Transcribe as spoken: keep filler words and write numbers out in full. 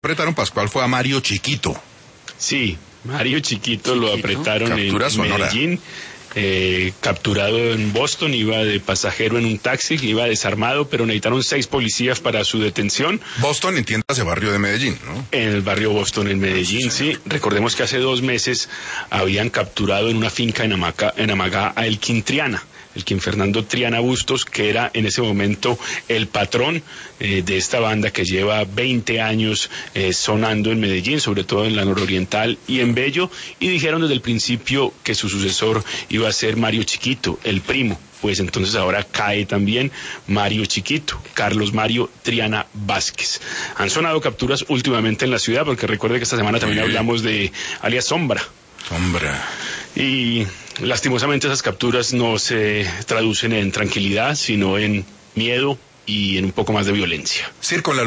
apretaron, Pascual, fue a Mario Chiquito. Sí, Mario Chiquito, Chiquito. Lo apretaron Captura en sonora. Medellín. Eh, capturado en Boston, iba de pasajero en un taxi, iba desarmado, pero necesitaron seis policías para su detención. Boston, entiéndase, barrio de Medellín, ¿no? En el barrio Boston, en Medellín, sí. sí. Recordemos que hace dos meses habían capturado en una finca en, Amaca, en Amagá a Elkin Triana. Elkin Fernando Triana Bustos, que era en ese momento el patrón eh, de esta banda que lleva veinte años eh, sonando en Medellín, sobre todo en la nororiental y en Bello, y dijeron desde el principio que su sucesor iba a ser Mario Chiquito, el primo. Pues entonces ahora cae también Mario Chiquito, Carlos Mario Triana Vázquez. Han sonado capturas últimamente en la ciudad, porque recuerde que esta semana también sí. hablamos de alias Sombra. Sombra. Y lastimosamente esas capturas no se traducen en tranquilidad, sino en miedo y en un poco más de violencia. Circo en la